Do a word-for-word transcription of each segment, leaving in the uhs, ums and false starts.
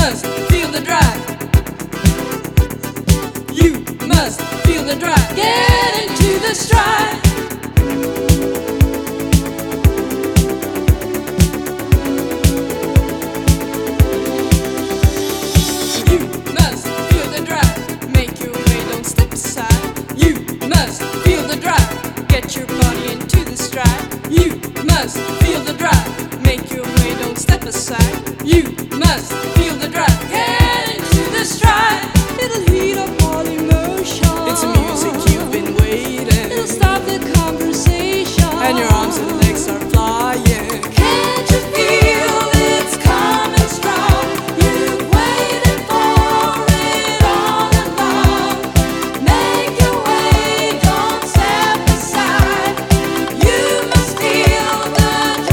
must feel the drive. You must feel the drive. Get into the stride. You must feel the drive. Make your way, don't step aside. You must feel the drive. Get your body into the stride. You must feel the drive. Make your way, don't step aside. You must feel the drive. Get into the stride. It'll heat up all emotion. It's the music you've been waiting. It'll stop the conversation. And your arms and legs are flying. Can't you feel it's coming strong? You've waited for it all along. Make your way, don't step aside. You must feel the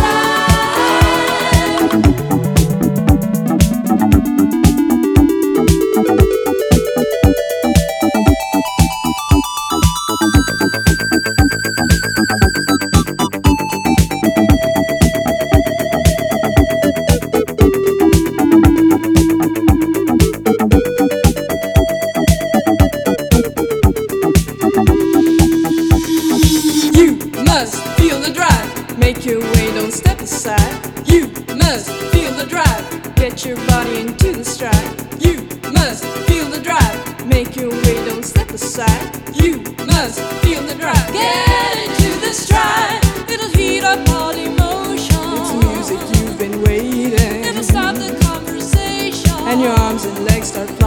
must feel the drive. Make your way, don't step aside. You must feel the drive. Get your body into the stride. You must feel the drive. Make your way, don't step aside. You must feel the drive. Get into the stride. It'll heat up all emotion. It's the music you've been waiting. It'll stop the conversation. And your arms and legs start